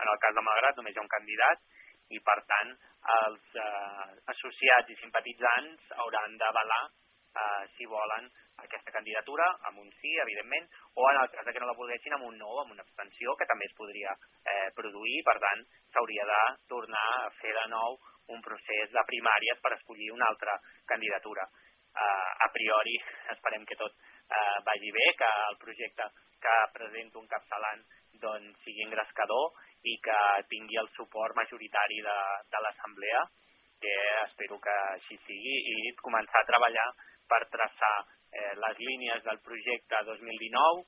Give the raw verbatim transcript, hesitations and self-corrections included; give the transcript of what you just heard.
En el cas de Malgrat només hi ha un candidat i, per tant, els eh, associats i simpatitzants hauran d'avalar eh, si volen aquesta candidatura, amb un sí, evidentment, o en el cas que no la volguessin, amb un no, amb una abstenció, que també es podria eh, produir. Per tant, s'hauria de tornar a fer de nou un procés de primàries per escollir una altra candidatura. Eh, a priori, esperem que tot eh, vagi bé, que el projecte que presenta un capçalant doncs, sigui engrescador i que tingui el suport majoritari de, de l'Assemblea, que espero que així sigui, i començar a treballar per traçar eh, les línies del projecte dos mil dinou